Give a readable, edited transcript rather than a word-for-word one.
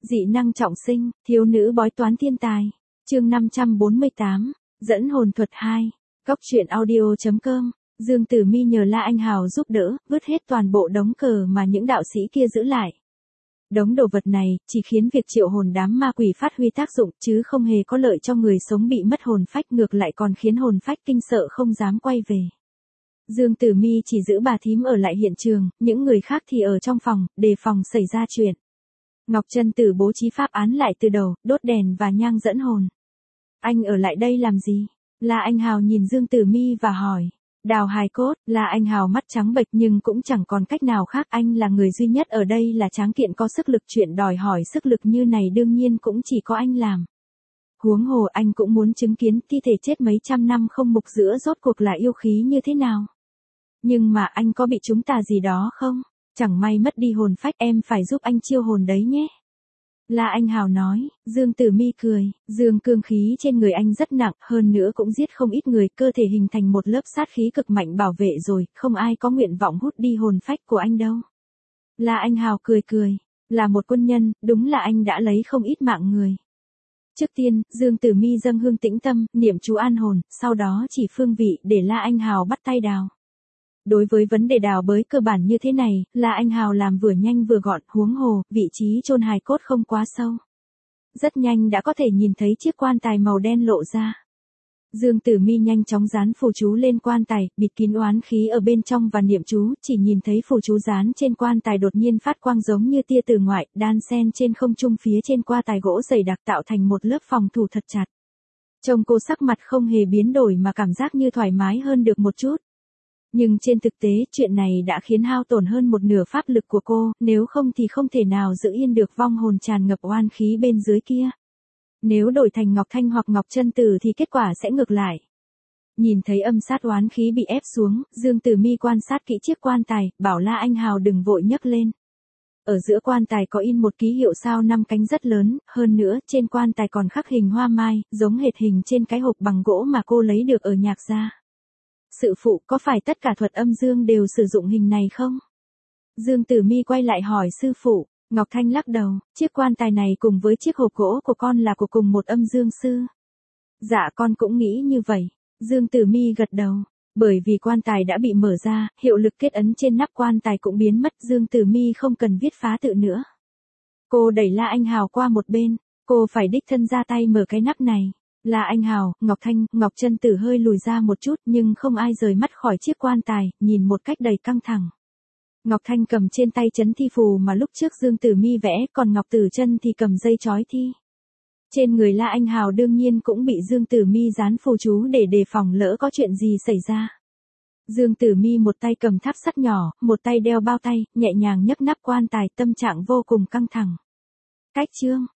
Dị năng trọng sinh, thiếu nữ bói toán thiên tài. Chương 548, dẫn hồn thuật 2. Góc truyện audio.com. Dương Tử Mi nhờ La Anh Hào giúp đỡ, vứt hết toàn bộ đống cờ mà những đạo sĩ kia giữ lại. Đống đồ vật này chỉ khiến việc triệu hồn đám ma quỷ phát huy tác dụng, chứ không hề có lợi cho người sống bị mất hồn phách, ngược lại còn khiến hồn phách kinh sợ không dám quay về. Dương Tử Mi chỉ giữ bà thím ở lại hiện trường, những người khác thì ở trong phòng, đề phòng xảy ra chuyện. Ngọc Trân Tử bố trí pháp án lại từ đầu, đốt đèn và nhang dẫn hồn. Anh ở lại đây làm gì? La Anh Hào nhìn Dương Tử Mi và hỏi. Đào hài cốt. La Anh Hào mắt trắng bệch nhưng cũng chẳng còn cách nào khác, anh là người duy nhất ở đây là tráng kiện có sức lực, chuyện đòi hỏi sức lực như này đương nhiên cũng chỉ có anh làm. Huống hồ anh cũng muốn chứng kiến thi thể chết mấy trăm năm không mục giữa rốt cuộc là yêu khí như thế nào. Nhưng mà anh có bị chúng tà gì đó không? Chẳng may mất đi hồn phách, em phải giúp anh chiêu hồn đấy nhé. La Anh Hào nói. Dương Tử Mi cười, dương cương khí trên người anh rất nặng, hơn nữa cũng giết không ít người, cơ thể hình thành một lớp sát khí cực mạnh bảo vệ rồi, không ai có nguyện vọng hút đi hồn phách của anh đâu. La Anh Hào cười cười, là một quân nhân, đúng là anh đã lấy không ít mạng người. Trước tiên, Dương Tử Mi dâng hương tĩnh tâm, niệm chú an hồn, sau đó chỉ phương vị để La Anh Hào bắt tay đào. Đối với vấn đề đào bới cơ bản như thế này, La Anh Hào làm vừa nhanh vừa gọn, huống hồ, vị trí chôn hài cốt không quá sâu. Rất nhanh đã có thể nhìn thấy chiếc quan tài màu đen lộ ra. Dương Tử Mi nhanh chóng dán phù chú lên quan tài, bịt kín oán khí ở bên trong và niệm chú, chỉ nhìn thấy phù chú dán trên quan tài đột nhiên phát quang giống như tia từ ngoại, đan xen trên không trung phía trên qua tài gỗ dày đặc tạo thành một lớp phòng thủ thật chặt. Trông cô sắc mặt không hề biến đổi mà cảm giác như thoải mái hơn được một chút. Nhưng trên thực tế, chuyện này đã khiến hao tổn hơn một nửa pháp lực của cô, nếu không thì không thể nào giữ yên được vong hồn tràn ngập oan khí bên dưới kia. Nếu đổi thành Ngọc Thanh hoặc Ngọc Trân Tử thì kết quả sẽ ngược lại. Nhìn thấy âm sát oán khí bị ép xuống, Dương Tử Mi quan sát kỹ chiếc quan tài, bảo La Anh Hào đừng vội nhấc lên. Ở giữa quan tài có in một ký hiệu sao 5 cánh rất lớn, hơn nữa, trên quan tài còn khắc hình hoa mai, giống hệt hình trên cái hộp bằng gỗ mà cô lấy được ở Nhạc gia. Sư phụ, có phải tất cả thuật âm dương đều sử dụng hình này không? Dương Tử Mi quay lại hỏi sư phụ. Ngọc Thanh lắc đầu, chiếc quan tài này cùng với chiếc hộp gỗ của con là của cùng một âm dương sư. Dạ con cũng nghĩ như vậy. Dương Tử Mi gật đầu. Bởi vì quan tài đã bị mở ra, hiệu lực kết ấn trên nắp quan tài cũng biến mất, Dương Tử Mi không cần viết phá tự nữa. Cô đẩy La Anh Hào qua một bên, cô phải đích thân ra tay mở cái nắp này. La Anh Hào, Ngọc Thanh, Ngọc Trân Tử hơi lùi ra một chút nhưng không ai rời mắt khỏi chiếc quan tài, nhìn một cách đầy căng thẳng. Ngọc Thanh cầm trên tay trấn thi phù mà lúc trước Dương Tử Mi vẽ, còn Ngọc Tử Trân thì cầm dây chói thi. Trên người La Anh Hào đương nhiên cũng bị Dương Tử Mi dán phù chú để đề phòng lỡ có chuyện gì xảy ra. Dương Tử Mi một tay cầm tháp sắt nhỏ, một tay đeo bao tay, nhẹ nhàng nhấc nắp quan tài, tâm trạng vô cùng căng thẳng. Cách chương,